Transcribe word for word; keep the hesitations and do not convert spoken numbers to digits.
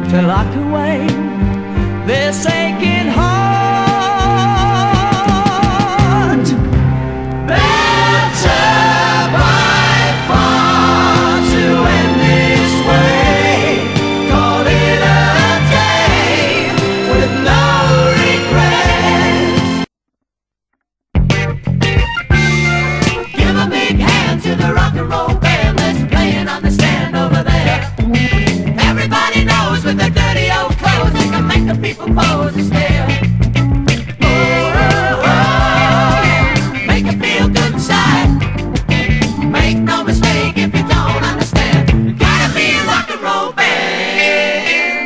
to lock away this aching heart. Better by far to end this way, call it a day with no regrets. Give a big hand to the rock and roll band that's playing on the stand over there. Everybody knows with their dirty old clothes they can make the people pose and stare.